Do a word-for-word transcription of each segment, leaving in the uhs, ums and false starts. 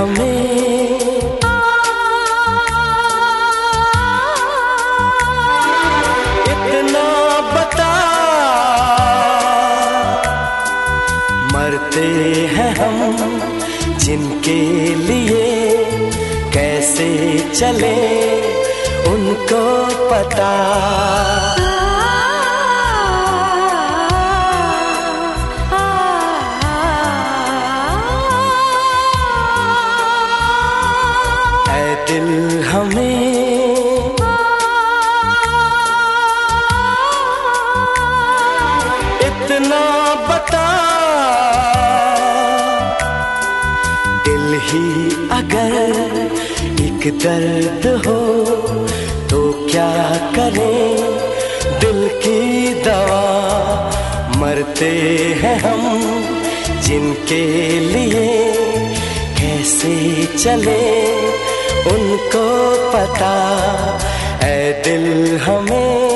हमें इतना बता, मरते हैं हम जिनके लिए, कैसे चले उनको पता। दिल हमें इतना बता, दिल ही अगर एक दर्द हो तो क्या करें दिल की दवा। मरते हैं हम जिनके लिए, कैसे चले उनको पता। ऐ दिल हमें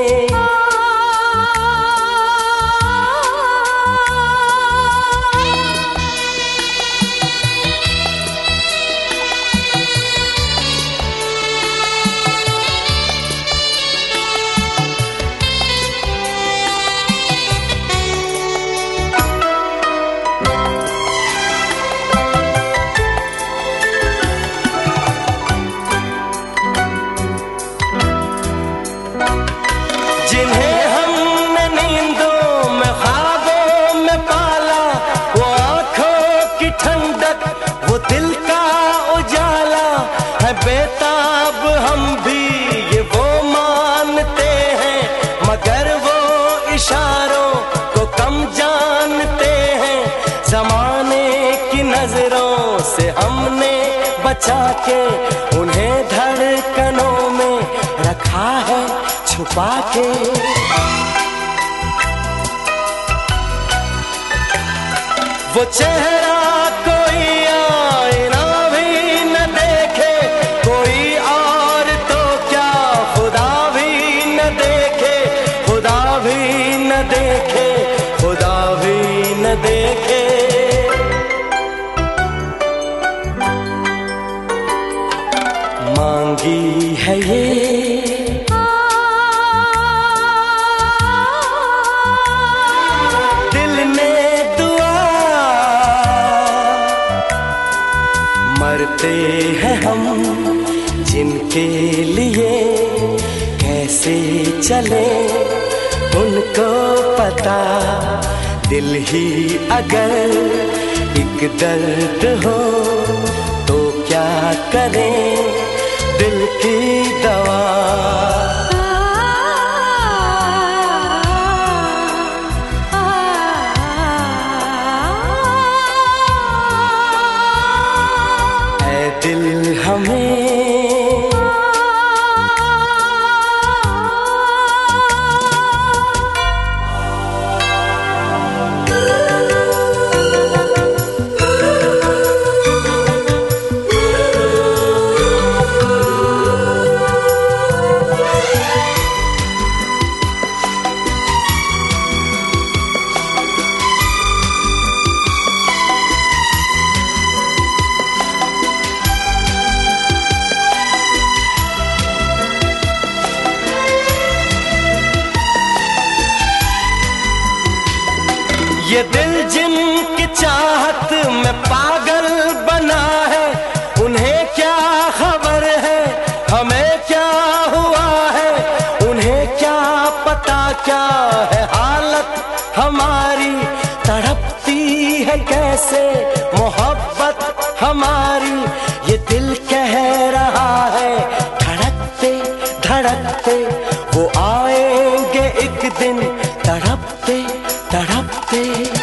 बेताब हम भी ये वो मानते हैं, मगर वो इशारों को कम जानते हैं। ज़माने की नजरों से हमने बचा के उन्हें धड़कनों में रखा है छुपा के। वो चेहरा कोई आईना भी न देखे, कोई और तो क्या खुदा भी न देखे, खुदा भी न देखे, खुदा भी न देखे। मांगी है ये दिल ने दुआ, मरते हैं हम जिनके लिए, कैसे चले उनको पता। दिल ही अगर एक दर्द हो तो क्या करें दिल की दवा। ऐ दिल हमें ये दिल जिनकी चाहत में पागल बना है, उन्हें क्या खबर है हमें क्या हुआ है। उन्हें क्या पता क्या है हालत हमारी, तड़पती है कैसे मोहब्बत हमारी। ये दिल कह रहा है धड़कते धड़कते, वो आएंगे एक दिन तड़पते तड़पते।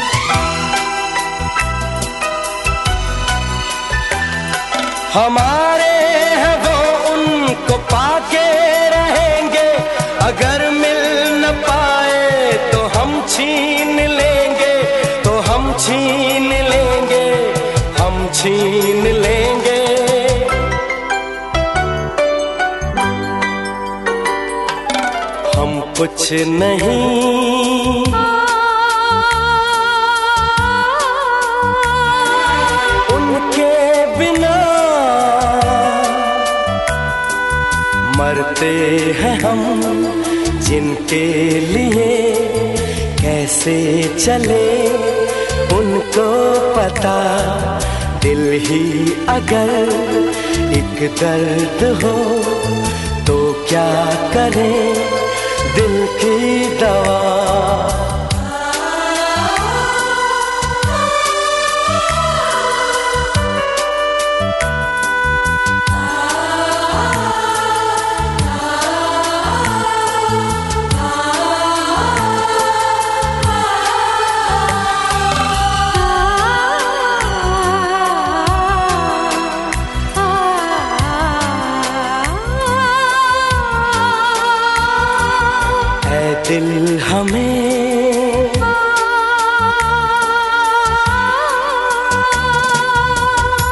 हमारे हैं वो उनको पाके रहेंगे, अगर मिल न पाए तो हम छीन लेंगे, तो हम छीन लेंगे, हम छीन लेंगे। हम कुछ नहीं उनके बिना मरते हैं हम जिनके लिए, कैसे चले उनको पता। दिल ही अगर एक दर्द हो तो क्या करें दिल की दवा। दिल हमें